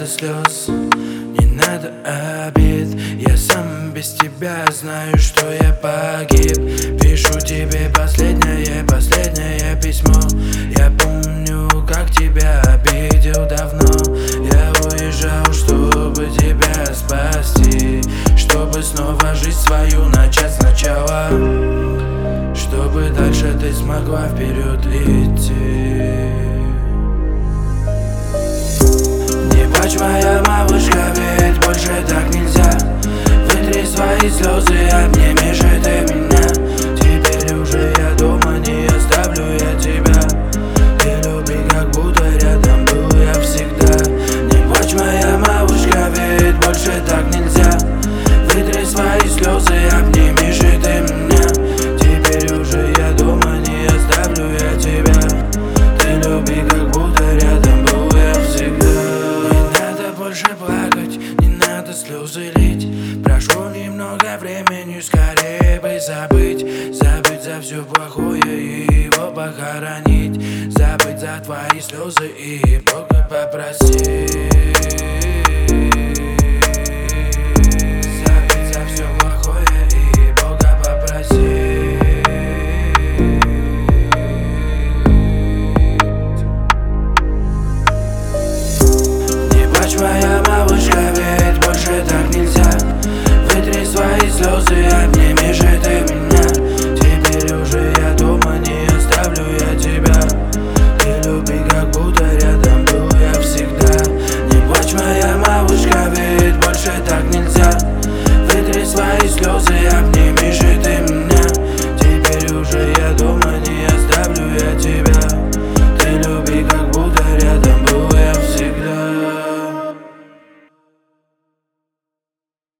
слез, не надо обид. Я сам без тебя знаю, что я погиб. Пишу тебе последнее письмо. Я помню, как тебя обидел давно. Я уезжал, чтобы тебя спасти, чтобы снова жизнь свою начать сначала, чтобы дальше ты смогла вперед идти. Не плачь, моя малышка, ведь больше так нельзя. Вытри свои слезы, обними же ты меня. Теперь уже я дома, не оставлю я тебя. Ты люби, как будто рядом был я всегда. Не плачь, моя малышка, ведь больше так нельзя. Вытри свои слезы, обними же ты меня. Теперь уже я дома, не оставлю я тебя. Ты люби, как будто рядом был я всегда. Не надо больше плакать, не надо слезы лить. Прошло немного времени, скорее бы забыть. Забыть за все плохое и его похоронить. Забыть за твои слезы и Бога попросить. Забыть за все плохое и Бога попросить. Не плачь, моя малышка, ведь больше так нельзя. Вытри свои слезы, обними же ты меня. Теперь уже я дома, не оставлю я тебя. Ты люби, как будто рядом был я всегда. Не плачь, моя малышка, ведь больше так нельзя. Вытри свои слезы, обними